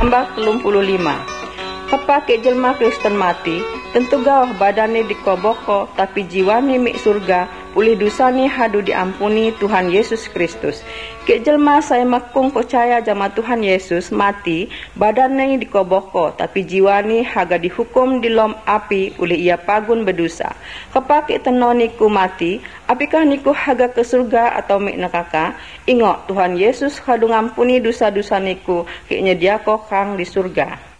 Tambah 35. Kepake jelma Kristen mati, tentu gawah badane dikoboko, tapi jiwane mik surga, pulih dosane hadu diampuni Tuhan Yesus Kristus. Ke jelma saya makung percaya jama Tuhan Yesus mati, badane dikoboko, tapi jiwane haga dihukum di lom api, uli ia pagun berdosa. Kepake tenoniku mati, apikah niku haga ke surga atau mik neraka? Ingok Tuhan Yesus hadu ngampuni dosa-dosa niku, ke nyediako kang di surga.